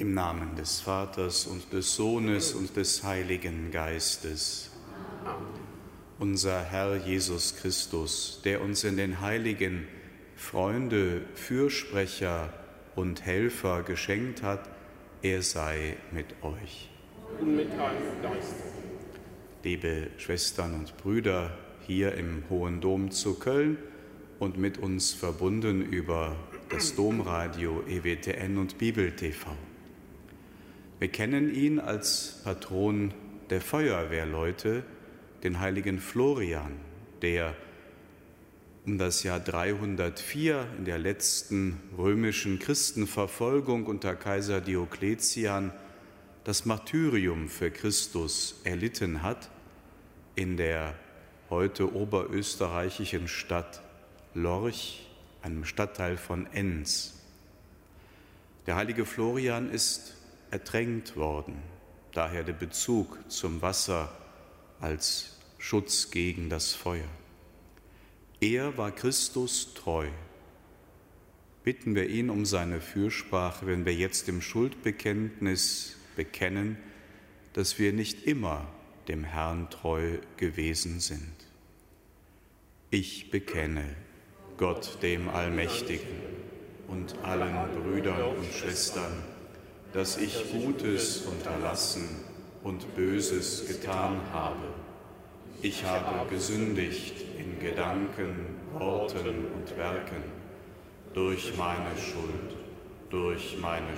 Im Namen des Vaters und des Sohnes und des Heiligen Geistes. Unser Herr Jesus Christus, der uns in den Heiligen Freunde, Fürsprecher und Helfer geschenkt hat, er sei mit euch. Und mit deinem Geist. Liebe Schwestern und Brüder hier im Hohen Dom zu Köln und mit uns verbunden über das Domradio, EWTN und Bibel TV. Wir kennen ihn als Patron der Feuerwehrleute, den heiligen Florian, der um das Jahr 304 in der letzten römischen Christenverfolgung unter Kaiser Diokletian das Martyrium für Christus erlitten hat in der heute oberösterreichischen Stadt Lorch, einem Stadtteil von Enns. Der heilige Florian ist ertränkt worden, daher der Bezug zum Wasser als Schutz gegen das Feuer. Er war Christus treu. Bitten wir ihn um seine Fürsprache, wenn wir jetzt im Schuldbekenntnis bekennen, dass wir nicht immer dem Herrn treu gewesen sind. Ich bekenne Gott, dem Allmächtigen, und allen Brüdern und Schwestern, dass ich Gutes unterlassen und Böses getan habe. Ich habe gesündigt in Gedanken, Worten und Werken, durch meine Schuld, durch meine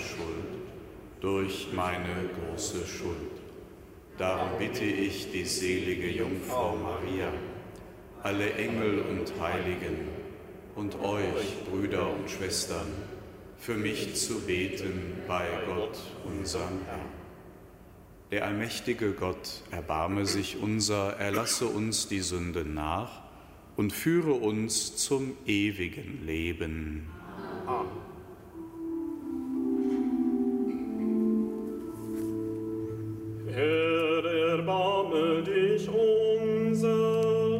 große Schuld. Darum bitte ich die selige Jungfrau Maria, alle Engel und Heiligen und euch, Brüder und Schwestern, für mich zu beten bei Gott, unserem Herrn. Der allmächtige Gott erbarme sich unser, erlasse uns die Sünde nach und führe uns zum ewigen Leben. Amen. Herr, erbarme dich unser.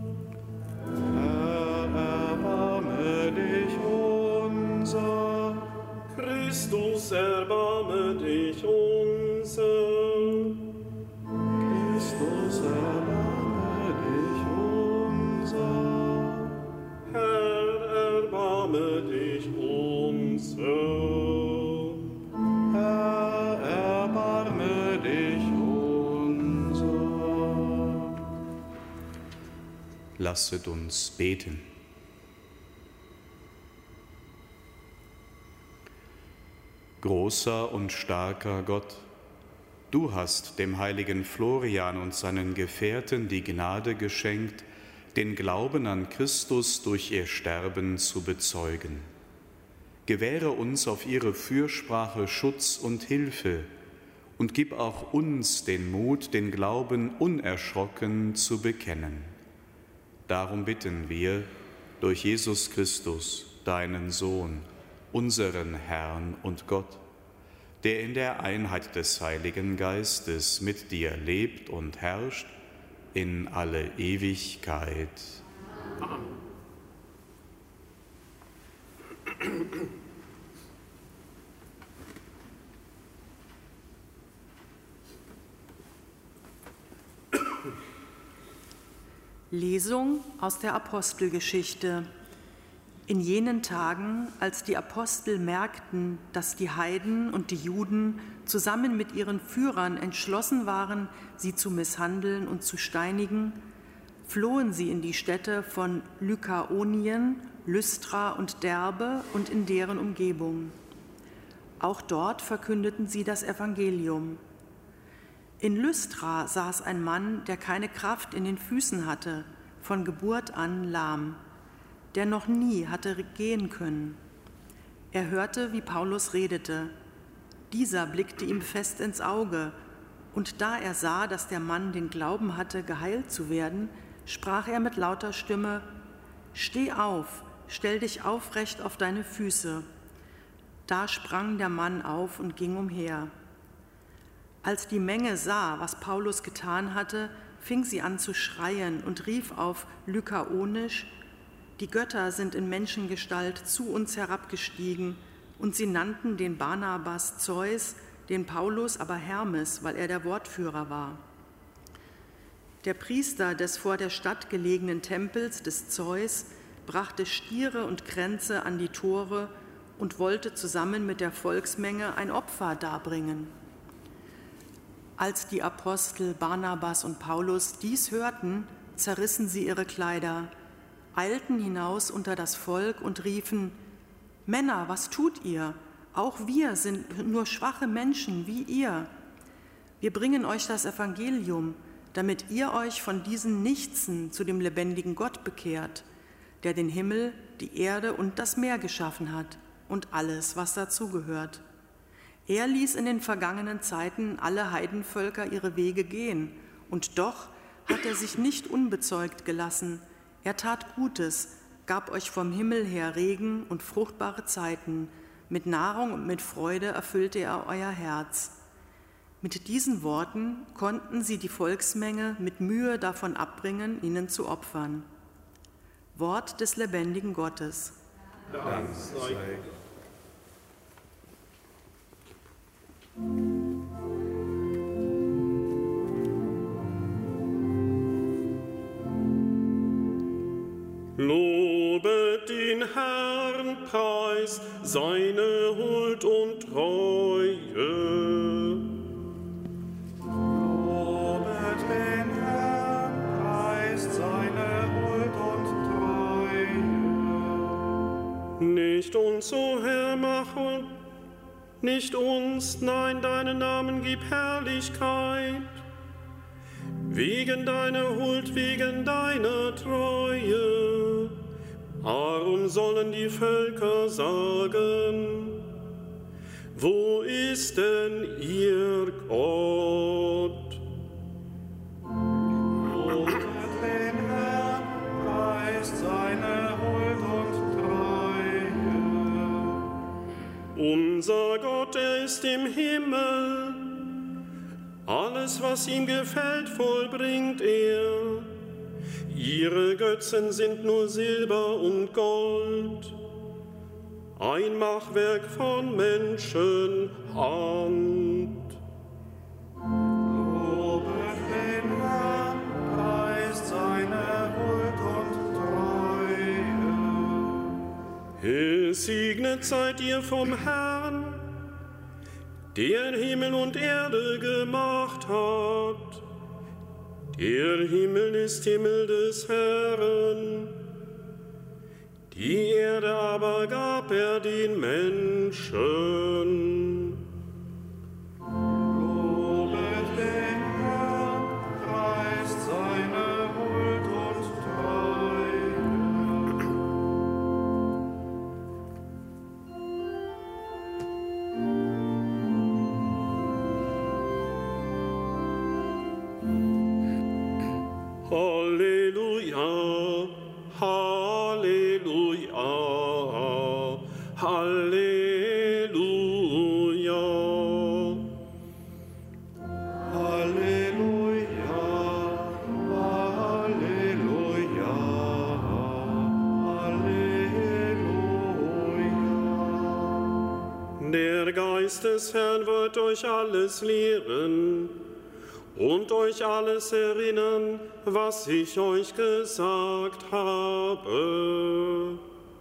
Herr, erbarme dich unser. Christus, erbarme dich unser. Christus, erbarme dich unser. Herr, erbarme dich unser. Herr, erbarme dich unser. Lasset uns beten. Großer und starker Gott, du hast dem heiligen Florian und seinen Gefährten die Gnade geschenkt, den Glauben an Christus durch ihr Sterben zu bezeugen. Gewähre uns auf ihre Fürsprache Schutz und Hilfe und gib auch uns den Mut, den Glauben unerschrocken zu bekennen. Darum bitten wir durch Jesus Christus, deinen Sohn, unseren Herrn und Gott, der in der Einheit des Heiligen Geistes mit dir lebt und herrscht in alle Ewigkeit. Lesung aus der Apostelgeschichte. In jenen Tagen, als die Apostel merkten, dass die Heiden und die Juden zusammen mit ihren Führern entschlossen waren, sie zu misshandeln und zu steinigen, flohen sie in die Städte von Lykaonien, Lystra und Derbe und in deren Umgebung. Auch dort verkündeten sie das Evangelium. In Lystra saß ein Mann, der keine Kraft in den Füßen hatte, von Geburt an lahm, der noch nie hatte gehen können. Er hörte, wie Paulus redete. Dieser blickte ihm fest ins Auge, und da er sah, dass der Mann den Glauben hatte, geheilt zu werden, sprach er mit lauter Stimme: »Steh auf, stell dich aufrecht auf deine Füße.« Da sprang der Mann auf und ging umher. Als die Menge sah, was Paulus getan hatte, fing sie an zu schreien und rief auf Lykaonisch: »Die Götter sind in Menschengestalt zu uns herabgestiegen Und sie nannten den Barnabas Zeus, den Paulus aber Hermes, weil er der Wortführer war. Der Priester des vor der Stadt gelegenen Tempels des Zeus brachte Stiere und Kränze an die Tore und wollte zusammen mit der Volksmenge ein Opfer darbringen. Als die Apostel Barnabas und Paulus dies hörten, zerrissen sie ihre Kleider, eilten hinaus unter das Volk und riefen: Männer, was tut ihr? Auch wir sind nur schwache Menschen wie ihr. Wir bringen euch das Evangelium, damit ihr euch von diesen Nichtsen zu dem lebendigen Gott bekehrt, der den Himmel, die Erde und das Meer geschaffen hat und alles, was dazugehört. Er ließ in den vergangenen Zeiten alle Heidenvölker ihre Wege gehen, und doch hat er sich nicht unbezeugt gelassen. Er tat Gutes, gab euch vom Himmel her Regen und fruchtbare Zeiten. Mit Nahrung und mit Freude erfüllte er euer Herz. Mit diesen Worten konnten sie die Volksmenge mit Mühe davon abbringen, ihnen zu opfern. Wort des lebendigen Gottes. Dank sei. Lobet den Herrn, preist seine Huld und Treue. Lobet den Herrn, preist seine Huld und Treue. Nicht uns, o Herr, mache, nicht uns, nein, deinen Namen gib Herrlichkeit. Wegen deiner Huld, wegen deiner Treue. Darum sollen die Völker sagen: Wo ist denn ihr Gott? Lobet den Herrn, preist seine Huld und Treue. Unser Gott, er ist im Himmel. Alles, was ihm gefällt, vollbringt er. Ihre Götzen sind nur Silber und Gold, ein Machwerk von Menschenhand. Lobet den Herrn, preist seine Huld und Treue. Gesegnet seid ihr vom Herrn, der Himmel und Erde gemacht hat. Der Himmel ist Himmel des Herrn, die Erde aber gab er den Menschen. Lobet den Herrn, preist seine Huld und Treue. Halleluja, Halleluja, Halleluja. Halleluja, Halleluja, Halleluja. Der Geist des Herrn wird euch alles lehren und euch alles erinnern, was ich euch gesagt habe.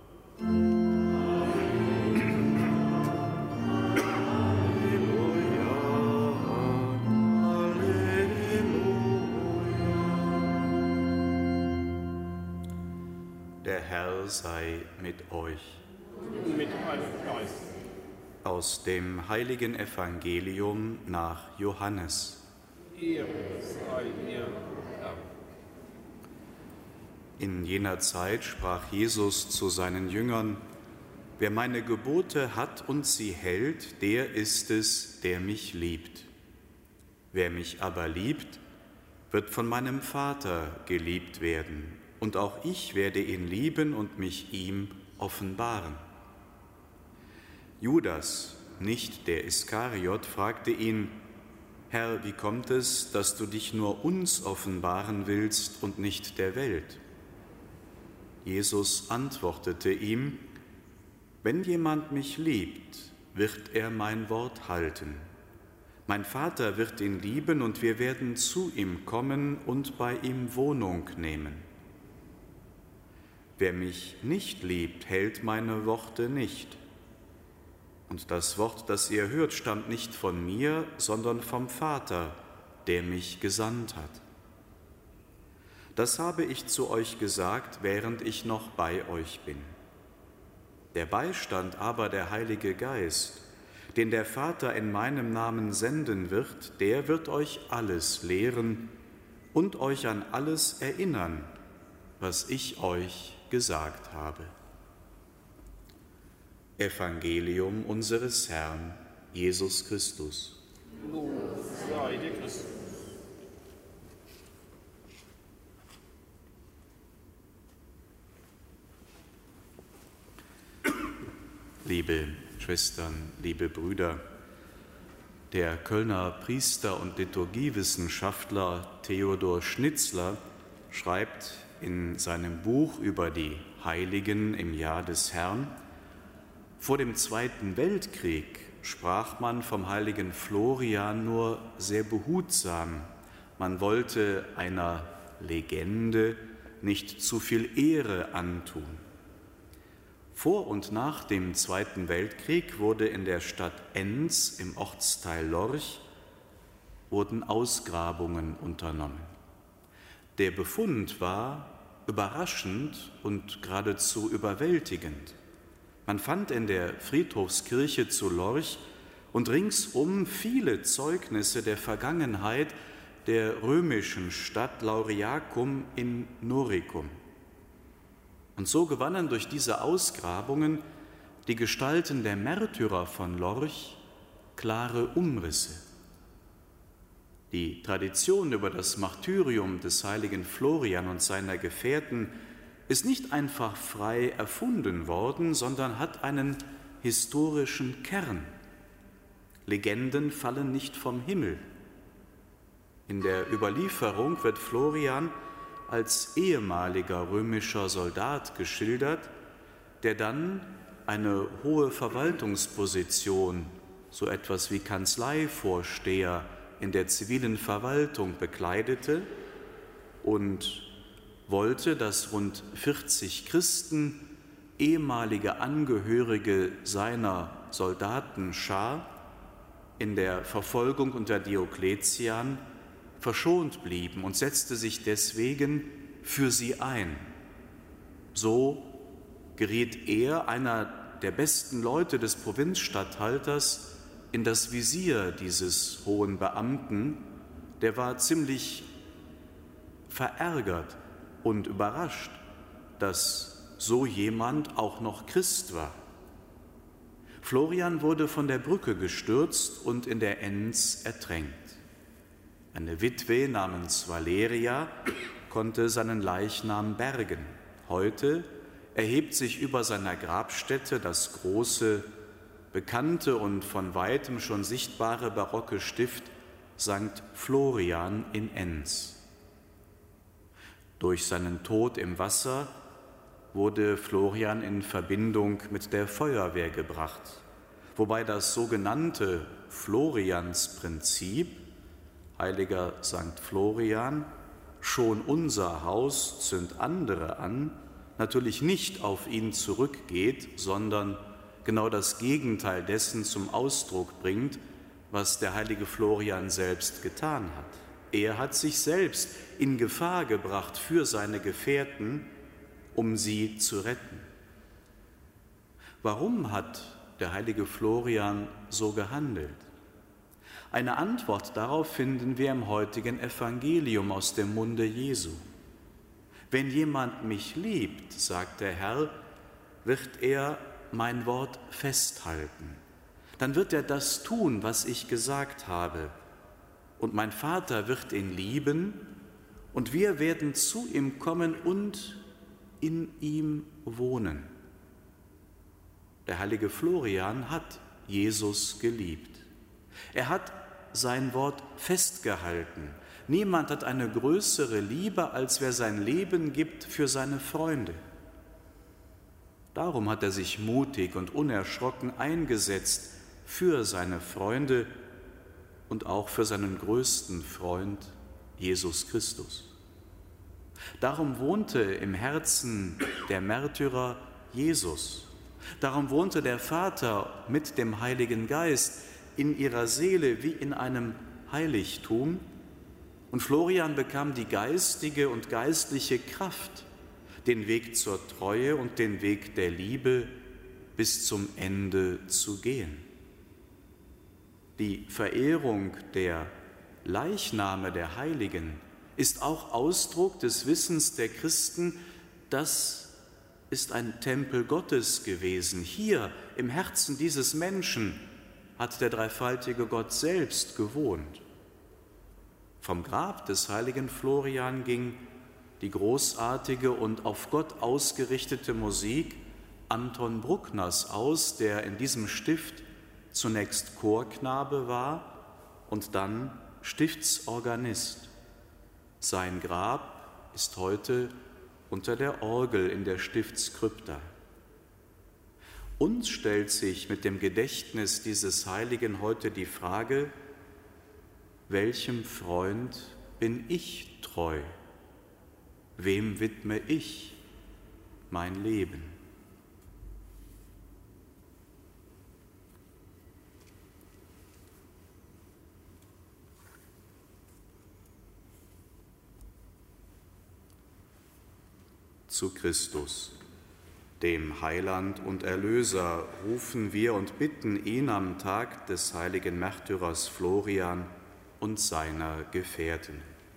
Der Herr sei mit euch. Mit einem Geist. Aus dem heiligen Evangelium nach Johannes. Ehre sei dir, Herr. In jener Zeit sprach Jesus zu seinen Jüngern: Wer meine Gebote hat und sie hält, der ist es, der mich liebt. Wer mich aber liebt, wird von meinem Vater geliebt werden, und auch ich werde ihn lieben und mich ihm offenbaren. Judas, nicht der Iskariot, fragte ihn: Herr, wie kommt es, dass du dich nur uns offenbaren willst und nicht der Welt? Jesus antwortete ihm: Wenn jemand mich liebt, wird er mein Wort halten. Mein Vater wird ihn lieben und wir werden zu ihm kommen und bei ihm Wohnung nehmen. Wer mich nicht liebt, hält meine Worte nicht. Und das Wort, das ihr hört, stammt nicht von mir, sondern vom Vater, der mich gesandt hat. Das habe ich zu euch gesagt, während ich noch bei euch bin. Der Beistand aber, der Heilige Geist, den der Vater in meinem Namen senden wird, der wird euch alles lehren und euch an alles erinnern, was ich euch gesagt habe. Evangelium unseres Herrn Jesus Christus. Lob sei dir Christus. Liebe Schwestern, liebe Brüder, der Kölner Priester und Liturgiewissenschaftler Theodor Schnitzler schreibt in seinem Buch über die Heiligen im Jahr des Herrn: Vor dem Zweiten Weltkrieg sprach man vom heiligen Florian nur sehr behutsam. Man wollte einer Legende nicht zu viel Ehre antun. Vor und nach dem Zweiten Weltkrieg wurde in der Stadt Enns im Ortsteil Lorch Ausgrabungen unternommen. Der Befund war überraschend und geradezu überwältigend. Man fand in der Friedhofskirche zu Lorch und ringsum viele Zeugnisse der Vergangenheit der römischen Stadt Lauriacum in Noricum. Und so gewannen durch diese Ausgrabungen die Gestalten der Märtyrer von Lorch klare Umrisse. Die Tradition über das Martyrium des heiligen Florian und seiner Gefährten ist nicht einfach frei erfunden worden, sondern hat einen historischen Kern. Legenden fallen nicht vom Himmel. In der Überlieferung wird Florian als ehemaliger römischer Soldat geschildert, der dann eine hohe Verwaltungsposition, so etwas wie Kanzleivorsteher in der zivilen Verwaltung bekleidete und wollte, dass rund 40 Christen, ehemalige Angehörige seiner Soldatenschar, in der Verfolgung unter Diokletian verschont blieben und setzte sich deswegen für sie ein. So geriet er, einer der besten Leute des Provinzstatthalters, in das Visier dieses hohen Beamten. Der war ziemlich verärgert und überrascht, dass so jemand auch noch Christ war. Florian wurde von der Brücke gestürzt und in der Enns ertränkt. Eine Witwe namens Valeria konnte seinen Leichnam bergen. Heute erhebt sich über seiner Grabstätte das große, bekannte und von weitem schon sichtbare barocke Stift St. Florian in Enns. Durch seinen Tod im Wasser wurde Florian in Verbindung mit der Feuerwehr gebracht, wobei das sogenannte Floriansprinzip, heiliger St. Florian, schon unser Haus zünd andere an, natürlich nicht auf ihn zurückgeht, sondern genau das Gegenteil dessen zum Ausdruck bringt, was der heilige Florian selbst getan hat. Er hat sich selbst in Gefahr gebracht für seine Gefährten, um sie zu retten. Warum hat der heilige Florian so gehandelt? Eine Antwort darauf finden wir im heutigen Evangelium aus dem Munde Jesu. Wenn jemand mich liebt, sagt der Herr, wird er mein Wort festhalten. Dann wird er das tun, was ich gesagt habe. Und mein Vater wird ihn lieben, und wir werden zu ihm kommen und in ihm wohnen. Der heilige Florian hat Jesus geliebt. Er hat sein Wort festgehalten. Niemand hat eine größere Liebe, als wer sein Leben gibt für seine Freunde. Darum hat er sich mutig und unerschrocken eingesetzt für seine Freunde und auch für seinen größten Freund, Jesus Christus. Darum wohnte im Herzen der Märtyrer Jesus. Darum wohnte der Vater mit dem Heiligen Geist in ihrer Seele wie in einem Heiligtum. Und Florian bekam die geistige und geistliche Kraft, den Weg zur Treue und den Weg der Liebe bis zum Ende zu gehen. Die Verehrung der Leichname der Heiligen ist auch Ausdruck des Wissens der Christen, das ist ein Tempel Gottes gewesen. Hier im Herzen dieses Menschen hat der dreifaltige Gott selbst gewohnt. Vom Grab des heiligen Florian ging die großartige und auf Gott ausgerichtete Musik Anton Bruckners aus, der in diesem Stift zunächst Chorknabe war und dann Stiftsorganist. Sein Grab ist heute unter der Orgel in der Stiftskrypta. Uns stellt sich mit dem Gedächtnis dieses Heiligen heute die Frage: Welchem Freund bin ich treu? Wem widme ich mein Leben? Zu Christus, dem Heiland und Erlöser, rufen wir und bitten ihn am Tag des heiligen Märtyrers Florian und seiner Gefährten.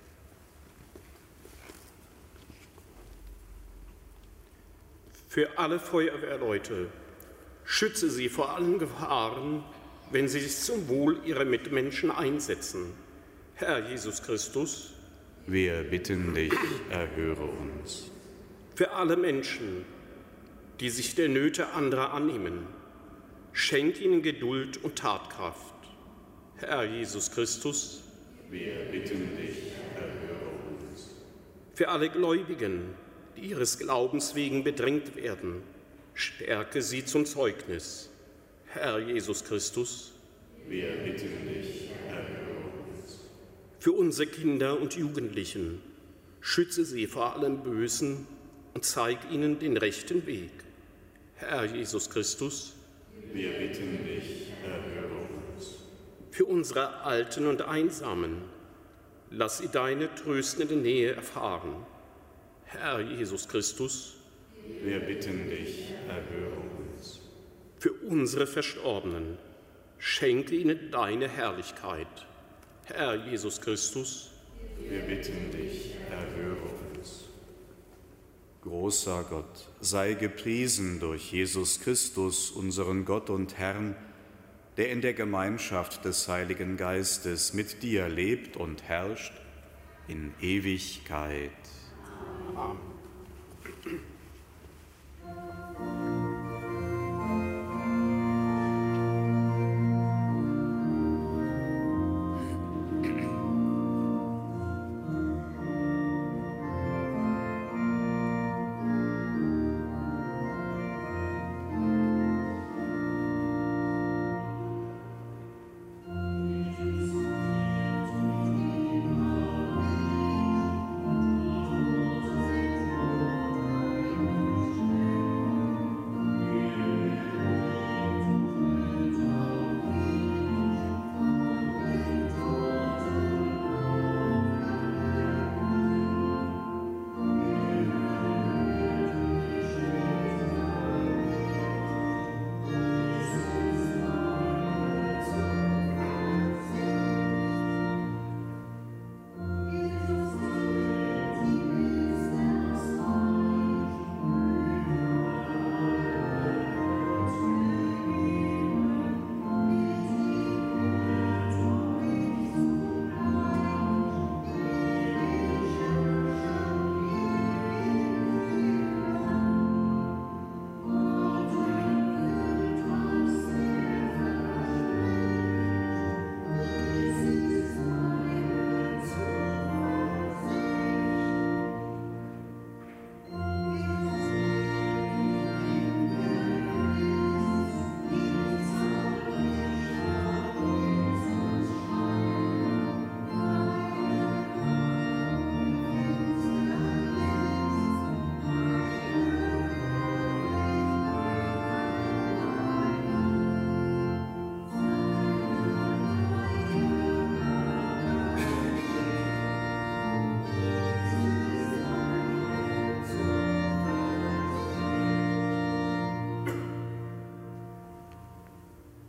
Für alle Feuerwehrleute, schütze sie vor allen Gefahren, wenn sie sich zum Wohl ihrer Mitmenschen einsetzen. Herr Jesus Christus, wir bitten dich, erhöre uns. Für alle Menschen, die sich der Nöte anderer annehmen, schenk ihnen Geduld und Tatkraft. Herr Jesus Christus, wir bitten dich, erhöre uns. Für alle Gläubigen, die ihres Glaubens wegen bedrängt werden, stärke sie zum Zeugnis. Herr Jesus Christus, wir bitten dich, erhöre uns. Für unsere Kinder und Jugendlichen, schütze sie vor allem Bösen und zeig ihnen den rechten Weg. Herr Jesus Christus, wir bitten dich, erhöre uns. Für unsere Alten und Einsamen, lass sie deine tröstende Nähe erfahren. Herr Jesus Christus, wir bitten dich, erhöre uns. Für unsere Verstorbenen, schenke ihnen deine Herrlichkeit. Herr Jesus Christus, wir bitten dich, erhöre uns. Großer Gott, sei gepriesen durch Jesus Christus, unseren Gott und Herrn, der in der Gemeinschaft des Heiligen Geistes mit dir lebt und herrscht in Ewigkeit. Amen.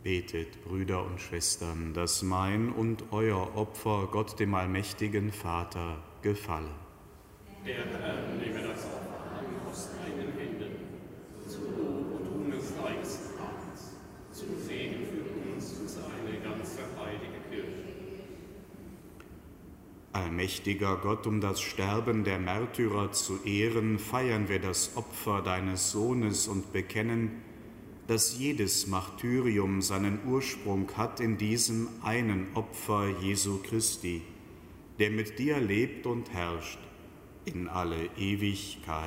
Betet, Brüder und Schwestern, dass mein und euer Opfer Gott, dem allmächtigen Vater, gefalle. Der Herr nehme das Opfer an aus deinen Händen, zu Lob und Ruhm des Reichs Namens, zum Segen für uns und seine ganze heilige Kirche. Allmächtiger Gott, um das Sterben der Märtyrer zu ehren, feiern wir das Opfer deines Sohnes und bekennen, dass jedes Martyrium seinen Ursprung hat in diesem einen Opfer Jesu Christi, der mit dir lebt und herrscht in alle Ewigkeit.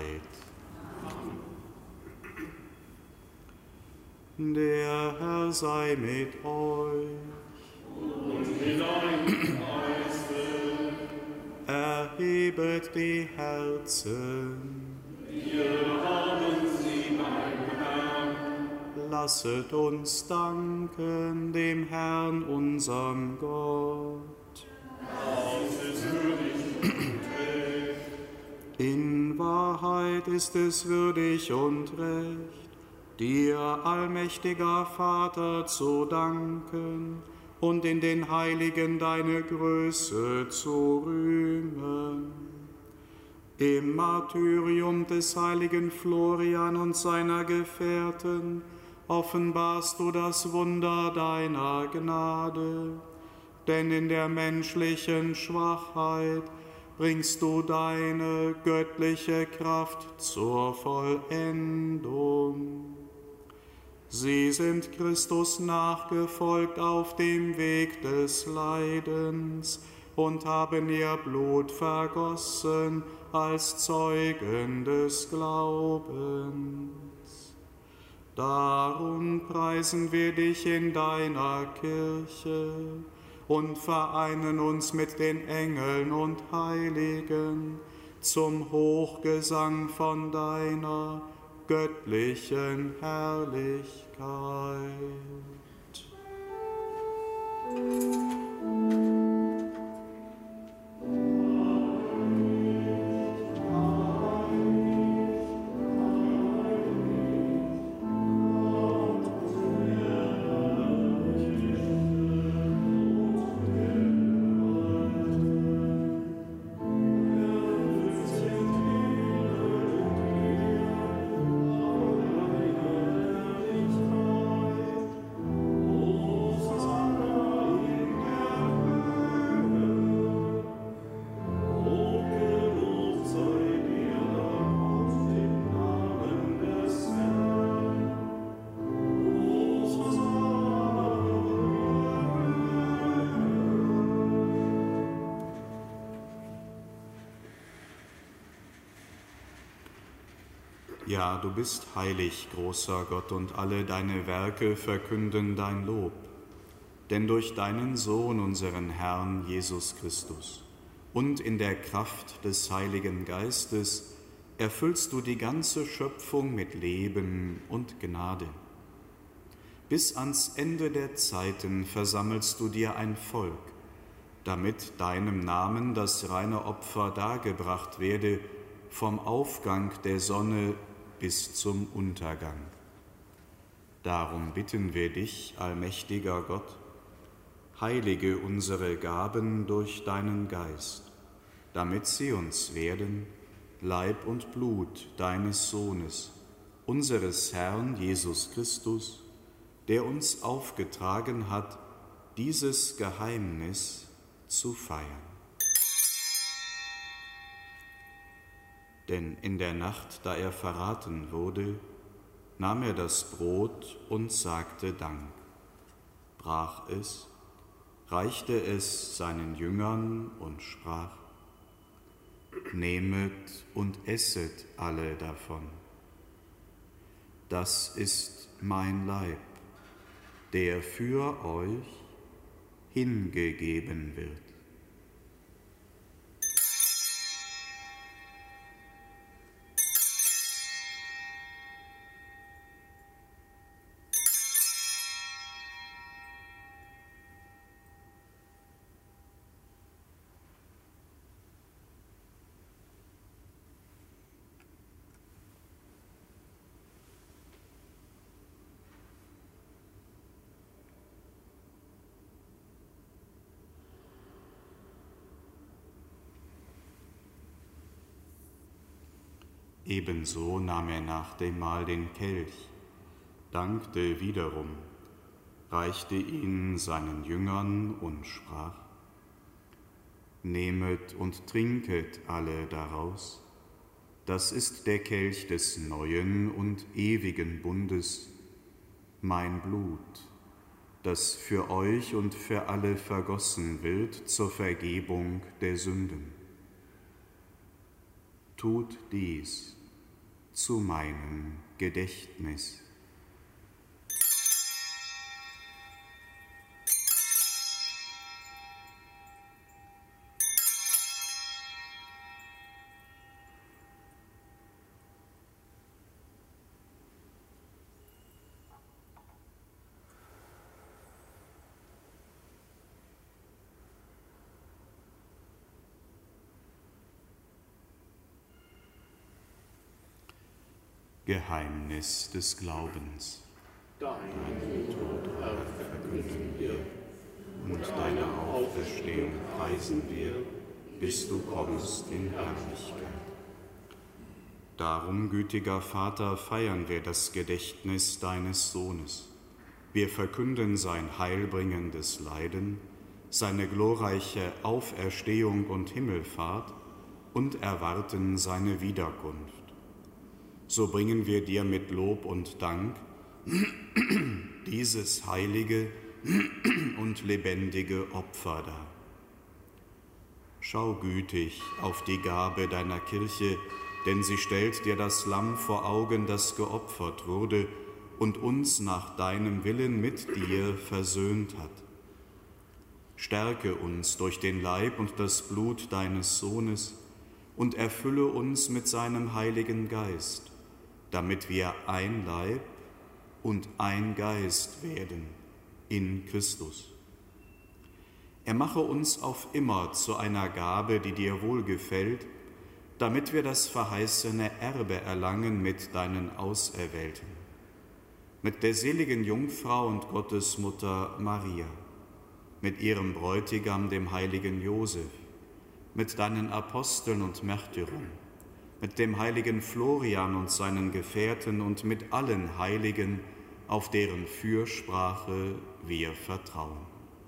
Amen. Der Herr sei mit euch. Und mit deinem Geiste. Erhebet die Herzen. Wir haben sie beim Herrn. Lasset uns danken dem Herrn, unserem Gott. Es ist würdig und recht. In Wahrheit ist es würdig und recht, dir, allmächtiger Vater, zu danken und in den Heiligen deine Größe zu rühmen. Im Martyrium des heiligen Florian und seiner Gefährten offenbarst du das Wunder deiner Gnade, denn in der menschlichen Schwachheit bringst du deine göttliche Kraft zur Vollendung. Sie sind Christus nachgefolgt auf dem Weg des Leidens und haben ihr Blut vergossen als Zeugen des Glaubens. Darum preisen wir dich in deiner Kirche und vereinen uns mit den Engeln und Heiligen zum Hochgesang von deiner göttlichen Herrlichkeit. Ja, du bist heilig, großer Gott, und alle deine Werke verkünden dein Lob. Denn durch deinen Sohn, unseren Herrn Jesus Christus, und in der Kraft des Heiligen Geistes erfüllst du die ganze Schöpfung mit Leben und Gnade. Bis ans Ende der Zeiten versammelst du dir ein Volk, damit deinem Namen das reine Opfer dargebracht werde, vom Aufgang der Sonne bis zum Untergang. Darum bitten wir dich, allmächtiger Gott, heilige unsere Gaben durch deinen Geist, damit sie uns werden, Leib und Blut deines Sohnes, unseres Herrn Jesus Christus, der uns aufgetragen hat, dieses Geheimnis zu feiern. Denn in der Nacht, da er verraten wurde, nahm er das Brot und sagte Dank, brach es, reichte es seinen Jüngern und sprach: Nehmet und esset alle davon. Das ist mein Leib, der für euch hingegeben wird. Ebenso nahm er nach dem Mahl den Kelch, dankte wiederum, reichte ihn seinen Jüngern und sprach: Nehmet und trinket alle daraus, das ist der Kelch des neuen und ewigen Bundes, mein Blut, das für euch und für alle vergossen wird zur Vergebung der Sünden. Tut dies zu meinem Gedächtnis. Geheimnis des Glaubens. Deinen Tod, Herr, verkünden wir, und deine Auferstehung preisen wir, bis du kommst in Herrlichkeit. Darum, gütiger Vater, feiern wir das Gedächtnis deines Sohnes. Wir verkünden sein heilbringendes Leiden, seine glorreiche Auferstehung und Himmelfahrt und erwarten seine Wiederkunft. So bringen wir dir mit Lob und Dank dieses heilige und lebendige Opfer dar. Schau gütig auf die Gabe deiner Kirche, denn sie stellt dir das Lamm vor Augen, das geopfert wurde und uns nach deinem Willen mit dir versöhnt hat. Stärke uns durch den Leib und das Blut deines Sohnes und erfülle uns mit seinem Heiligen Geist, damit wir ein Leib und ein Geist werden in Christus. Er mache uns auf immer zu einer Gabe, die dir wohlgefällt, damit wir das verheißene Erbe erlangen mit deinen Auserwählten, mit der seligen Jungfrau und Gottesmutter Maria, mit ihrem Bräutigam, dem heiligen Josef, mit deinen Aposteln und Märtyrern, mit dem heiligen Florian und seinen Gefährten und mit allen Heiligen, auf deren Fürsprache wir vertrauen.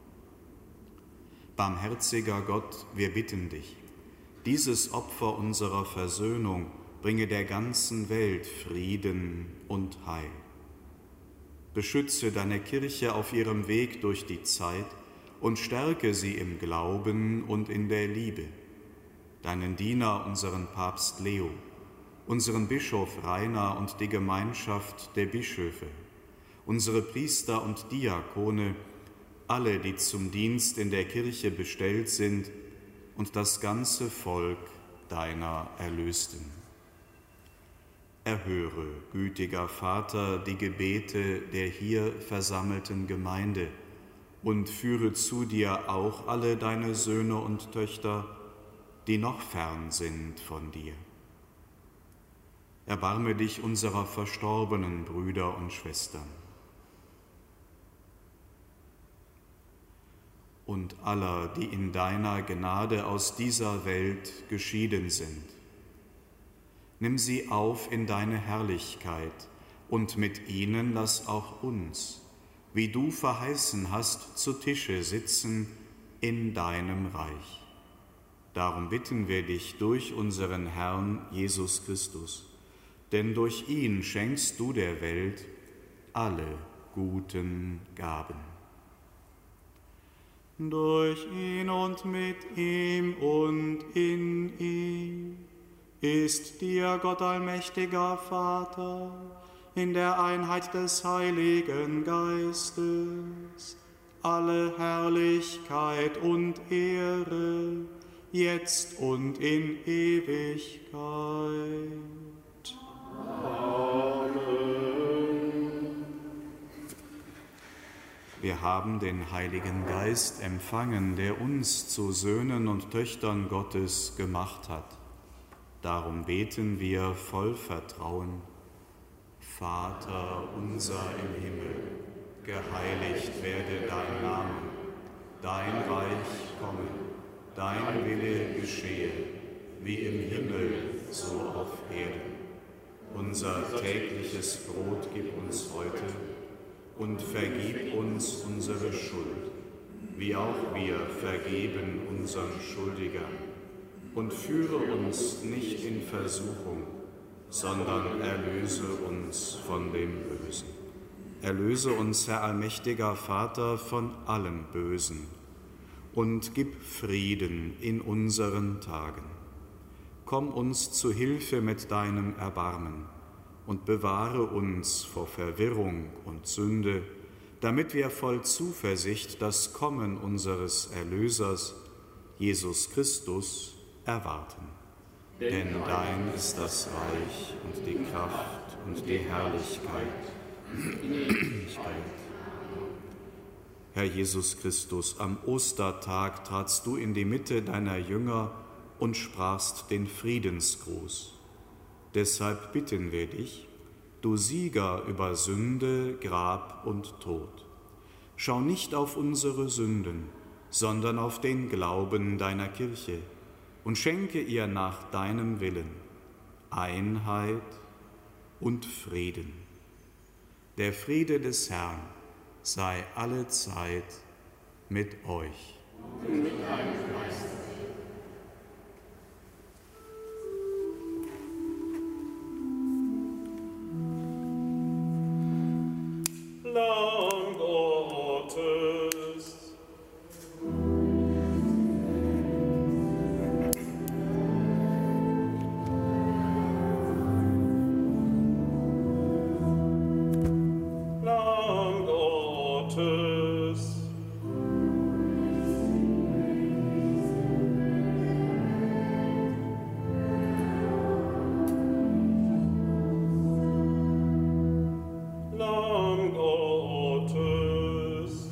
Barmherziger Gott, wir bitten dich, dieses Opfer unserer Versöhnung bringe der ganzen Welt Frieden und Heil. Beschütze deine Kirche auf ihrem Weg durch die Zeit und stärke sie im Glauben und in der Liebe. Deinen Diener, unseren Papst Leo, unseren Bischof Rainer und die Gemeinschaft der Bischöfe, unsere Priester und Diakone, alle, die zum Dienst in der Kirche bestellt sind, und das ganze Volk deiner Erlösten. Erhöre, gütiger Vater, die Gebete der hier versammelten Gemeinde und führe zu dir auch alle deine Söhne und Töchter, die noch fern sind von dir. Erbarme dich unserer verstorbenen Brüder und Schwestern und aller, die in deiner Gnade aus dieser Welt geschieden sind. Nimm sie auf in deine Herrlichkeit und mit ihnen lass auch uns, wie du verheißen hast, zu Tische sitzen in deinem Reich. Darum bitten wir dich durch unseren Herrn Jesus Christus, denn durch ihn schenkst du der Welt alle guten Gaben. Durch ihn und mit ihm und in ihm ist dir, Gott allmächtiger Vater, in der Einheit des Heiligen Geistes, alle Herrlichkeit und Ehre, jetzt und in Ewigkeit. Amen. Wir haben den Heiligen Geist empfangen, der uns zu Söhnen und Töchtern Gottes gemacht hat. Darum beten wir voll Vertrauen. Vater unser im Himmel, geheiligt werde dein Name, dein Reich komme, dein Wille geschehe, wie im Himmel, so auf Erden. Unser tägliches Brot gib uns heute und vergib uns unsere Schuld, wie auch wir vergeben unseren Schuldigern. Und führe uns nicht in Versuchung, sondern erlöse uns von dem Bösen. Erlöse uns, Herr allmächtiger Vater, von allem Bösen und gib Frieden in unseren Tagen. Komm uns zu Hilfe mit deinem Erbarmen und bewahre uns vor Verwirrung und Sünde, damit wir voll Zuversicht das Kommen unseres Erlösers, Jesus Christus, erwarten. Denn dein ist das Reich und die Kraft und die Herrlichkeit. Herr Jesus Christus, am Ostertag tratst du in die Mitte deiner Jünger und sprachst den Friedensgruß. Deshalb bitten wir dich, du Sieger über Sünde, Grab und Tod, schau nicht auf unsere Sünden, sondern auf den Glauben deiner Kirche und schenke ihr nach deinem Willen Einheit und Frieden. Der Friede des Herrn sei allezeit mit euch. Und mit deinem Geist. Lamm Gottes. Lamm Gottes. Lamm Gottes.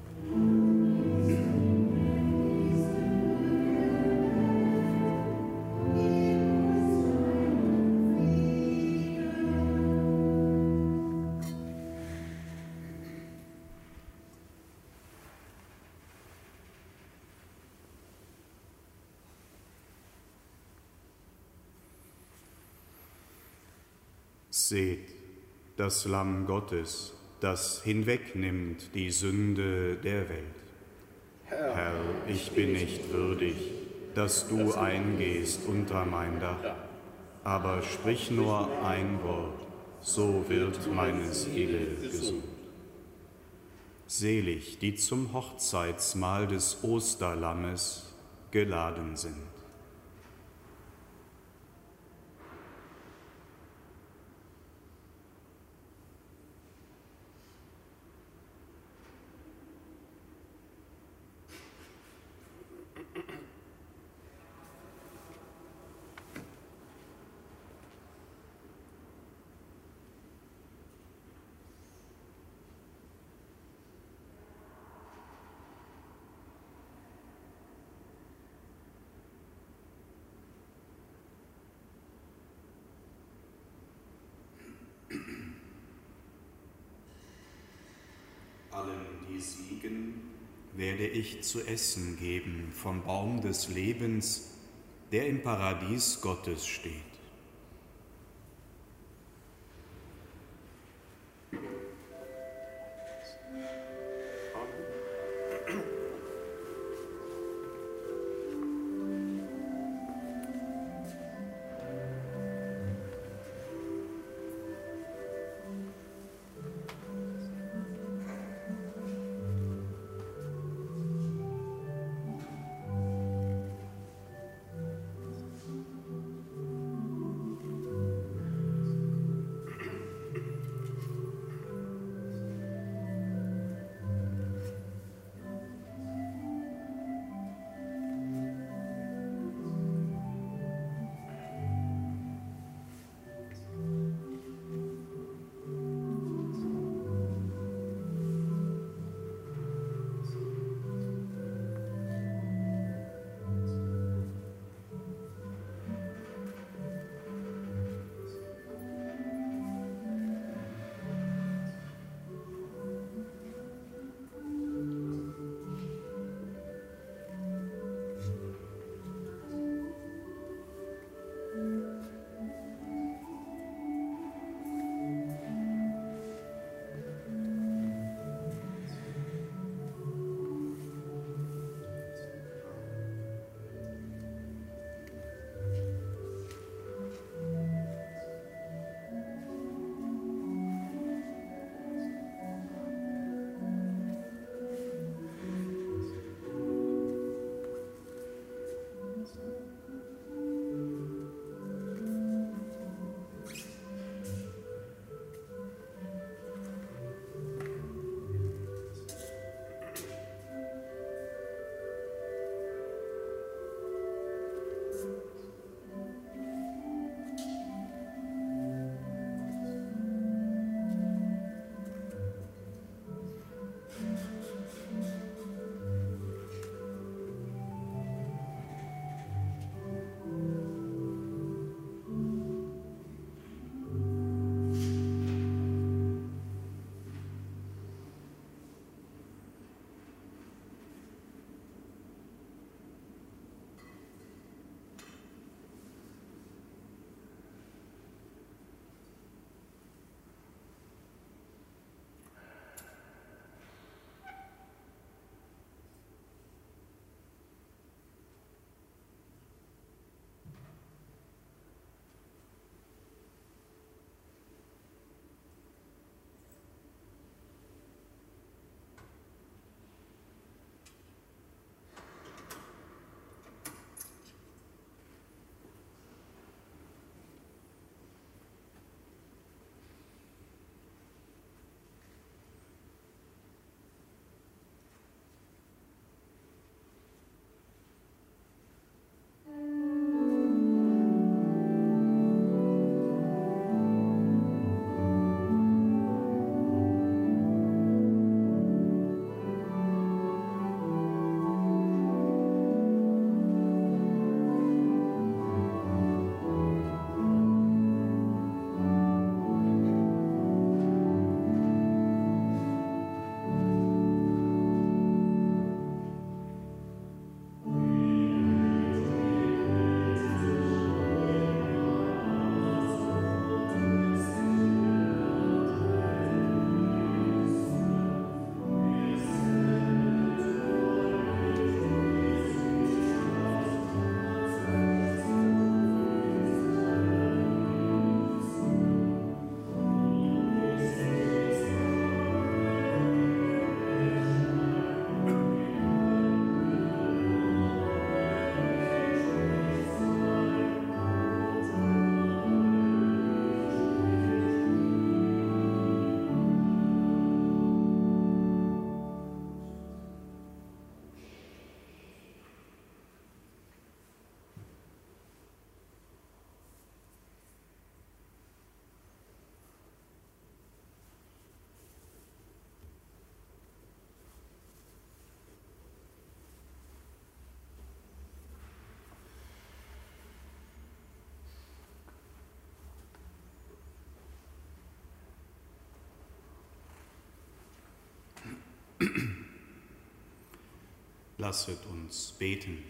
Seht, das Lamm Gottes, das hinwegnimmt die Sünde der Welt. Herr, ich bin nicht würdig, dass du eingehst unter mein Dach, aber sprich nur ein Wort, so wird meine Seele gesund. Selig, die zum Hochzeitsmahl des Osterlammes geladen sind. Allen, die siegen, werde ich zu essen geben vom Baum des Lebens, der im Paradies Gottes steht. Lasset uns beten.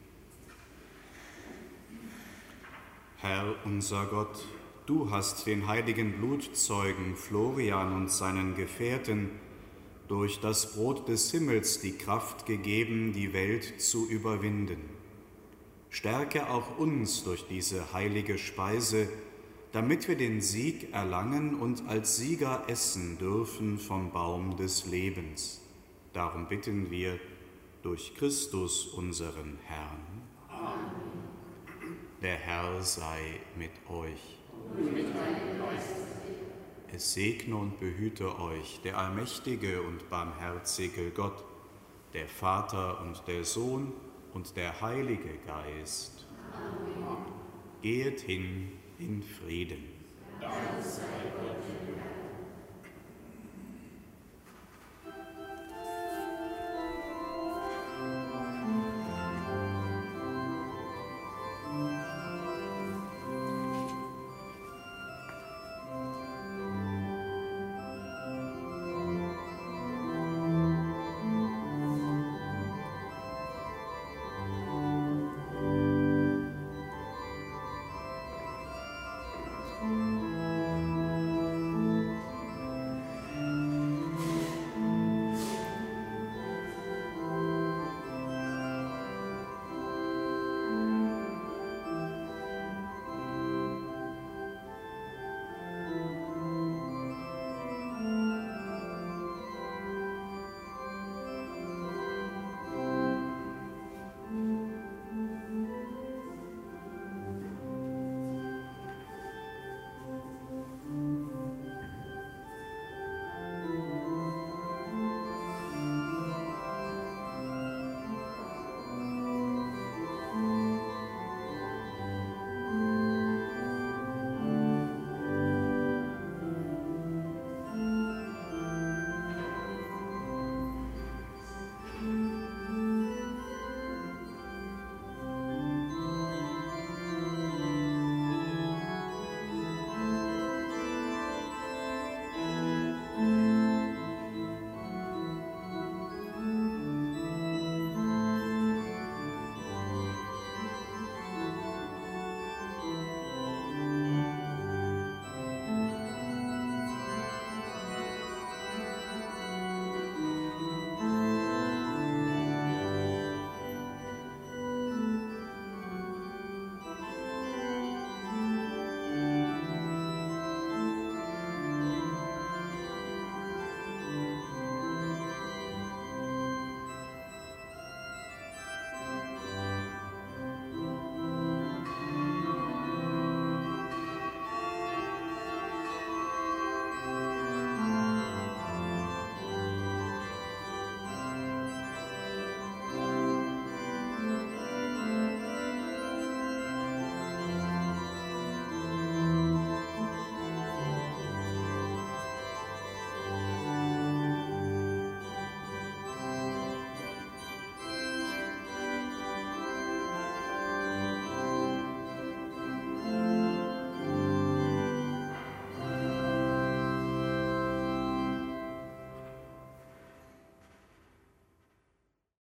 Herr unser Gott, du hast den heiligen Blutzeugen Florian und seinen Gefährten durch das Brot des Himmels die Kraft gegeben, die Welt zu überwinden. Stärke auch uns durch diese heilige Speise, damit wir den Sieg erlangen und als Sieger essen dürfen vom Baum des Lebens. Darum bitten wir durch Christus, unseren Herrn. Amen. Der Herr sei mit euch. Und mit deinem Geist. Es segne und behüte euch der allmächtige und barmherzige Gott, der Vater und der Sohn und der Heilige Geist. Amen. Geht hin in Frieden. Dank sei Gott.